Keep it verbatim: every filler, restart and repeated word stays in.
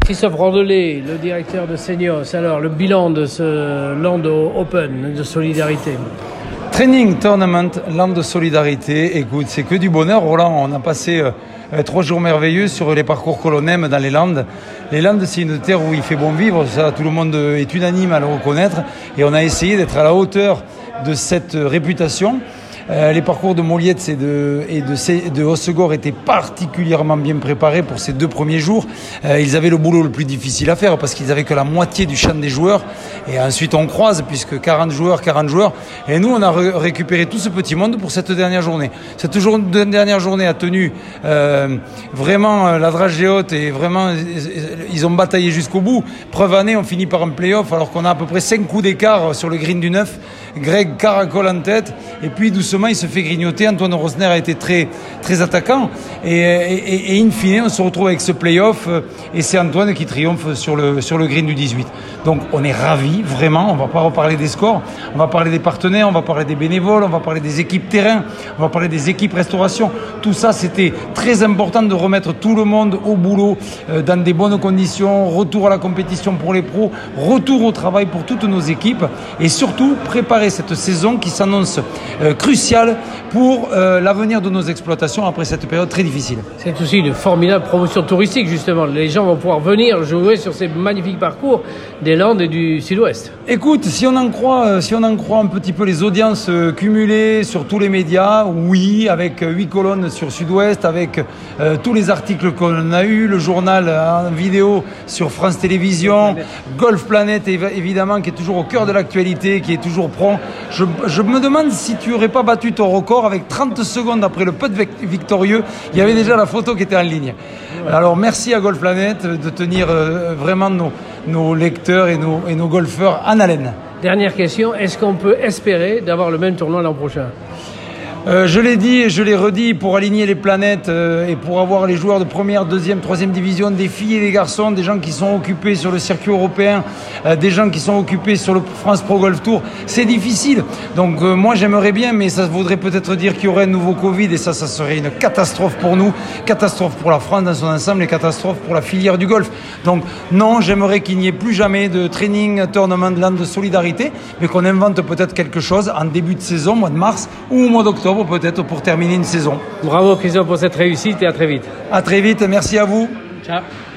Christophe Rondelet, le directeur de Seignos, alors le bilan de ce Land Open de solidarité. Training Tournament Land de solidarité, écoute, c'est que du bonheur. Roland, on a passé euh, trois jours merveilleux sur les parcours que l'on aime dans les Landes. Les Landes, c'est une terre où il fait bon vivre, ça tout le monde est unanime à le reconnaître, et on a essayé d'être à la hauteur de cette réputation. Euh, les parcours de Molietz et de, et de, de Hossegor étaient particulièrement bien préparés pour ces deux premiers jours. Euh, ils avaient le boulot le plus difficile à faire parce qu'ils avaient que la moitié du champ des joueurs. Et ensuite on croise puisque quarante joueurs, quarante joueurs. Et nous on a re- récupéré tout ce petit monde pour cette dernière journée. Cette jour- dernière journée a tenu euh, vraiment euh, la dragée haute et vraiment ils ont bataillé jusqu'au bout. Preuve année, on finit par un play-off alors qu'on a à peu près cinq coups d'écart sur le green du neuf. Greg caracole en tête et puis doucement il se fait grignoter. Antoine Rosner a été très, très attaquant et, et, et in fine on se retrouve avec ce play-off et c'est Antoine qui triomphe sur le, sur le green du dix-huit. Donc on est ravis, vraiment. On ne va pas reparler des scores, on va parler des partenaires, on va parler des bénévoles, on va parler des équipes terrain, on va parler des équipes restauration. Tout ça, c'était très important de remettre tout le monde au boulot euh, dans des bonnes conditions, retour à la compétition pour les pros, retour au travail pour toutes nos équipes et surtout préparer cette saison qui s'annonce euh, cruciale pour euh, l'avenir de nos exploitations après cette période très difficile. C'est aussi une formidable promotion touristique justement. Les gens vont pouvoir venir jouer sur ces magnifiques parcours des Landes et du Sud-Ouest. Écoute, si on en croit, si on en croit un petit peu les audiences cumulées sur tous les médias, oui, avec huit colonnes sur Sud-Ouest, avec euh, tous les articles qu'on a eus, le journal en vidéo sur France Télévisions, Golf Planet évidemment qui est toujours au cœur de l'actualité, qui est toujours prompt. Je, je me demande si tu n'aurais pas battu ton record avec trente secondes après le putt victorieux. Il y avait déjà la photo qui était en ligne. Alors merci à Golf Planet de tenir euh, vraiment nos, nos lecteurs et nos, et nos golfeurs en haleine. Dernière question, est-ce qu'on peut espérer d'avoir le même tournoi l'an prochain ? Euh, je l'ai dit et je l'ai redit, pour aligner les planètes euh, et pour avoir les joueurs de première, deuxième, troisième division, des filles et des garçons, des gens qui sont occupés sur le circuit européen, euh, des gens qui sont occupés sur le France Pro Golf Tour, c'est difficile. Donc euh, moi j'aimerais bien, mais ça voudrait peut-être dire qu'il y aurait un nouveau Covid et ça, ça serait une catastrophe pour nous, catastrophe pour la France dans son ensemble et catastrophe pour la filière du golf. Donc non, j'aimerais qu'il n'y ait plus jamais de training tournament de Land de solidarité, mais qu'on invente peut-être quelque chose en début de saison, mois de mars ou au mois d'octobre, peut-être pour terminer une saison. Bravo Christophe pour cette réussite et à très vite. À très vite, merci à vous. Ciao.